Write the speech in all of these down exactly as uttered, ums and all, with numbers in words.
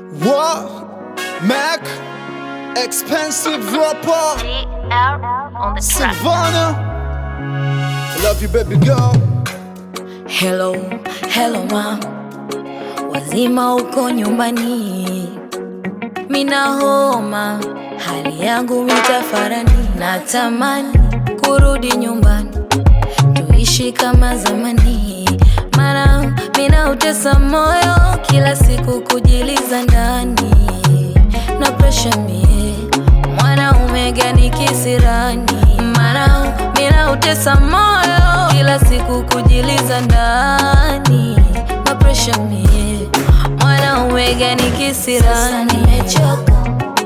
What? Mac? Expensive rapper? G L on the track. Savannah? I love you baby girl. Hello, hello ma, wazima uko nyumbani? Mina homa, hali yangu mitafarani. Natamani kurudi nyumbani, tuishi kama zamani. Mana mina utesa moyo, kila siku kujiliza ndani. Na pressure mie, mwanaume gani kisirani? Mana mina utesa moyo, kila siku kujiliza ndani. Na pressure mie, mwanaume gani kisirani? Sasa nimechoka,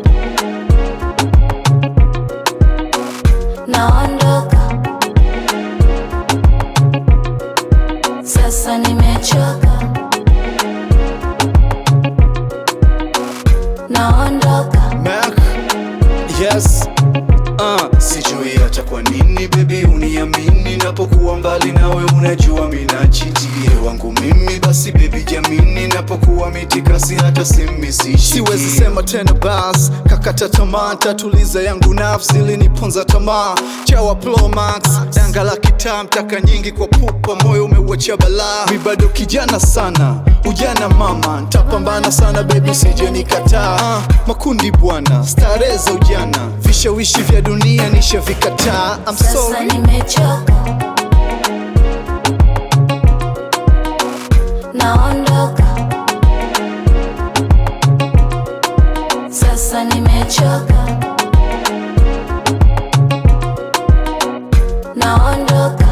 naondoka. Sasa nimechoka, naondoka. Mac? Yes. Uh, Sijui hata kwa nini baby uniamini, napokuwa mbali nawe unajua mina chiti wangu mimi. Basi baby jamini, napokuwa mitikasi hata simi sishiki. siwezi sema tena bas, kakata tamaa, tatuliza yangu nafsi iliniponza tamaa. Chawa Pro Max, danga la kitaa, mtaka nyingi kwa pupa, moyo umeuacha balaa. Mi bado kijana sana, ujana mama, ntapambana sana baby sije nikataa. uh, Makundi bwana, starehe za ujana, vishawishi vya dunia nishavikataa. I'm Sasa sorry. nimechoka, naondoka. Sasa nimechoka, naondoka.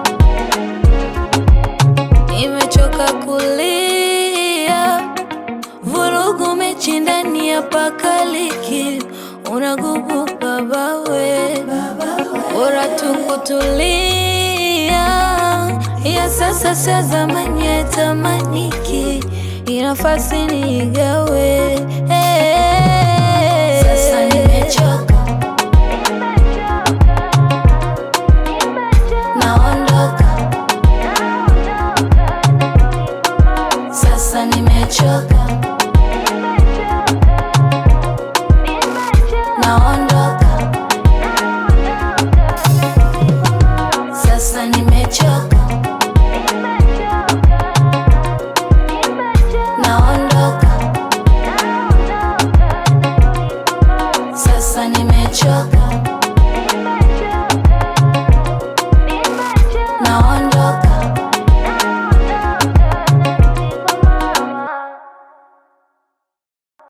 Nimechoka kulia, vurugu mechi ndani ya pakaliki. Unagubu baba we, bora tu kutulia. Ya sasa sa zamani ya tamaniki, inafasi nigawe. Sasa nimechoka, naondoka. Sasa nimechoka, naondoka.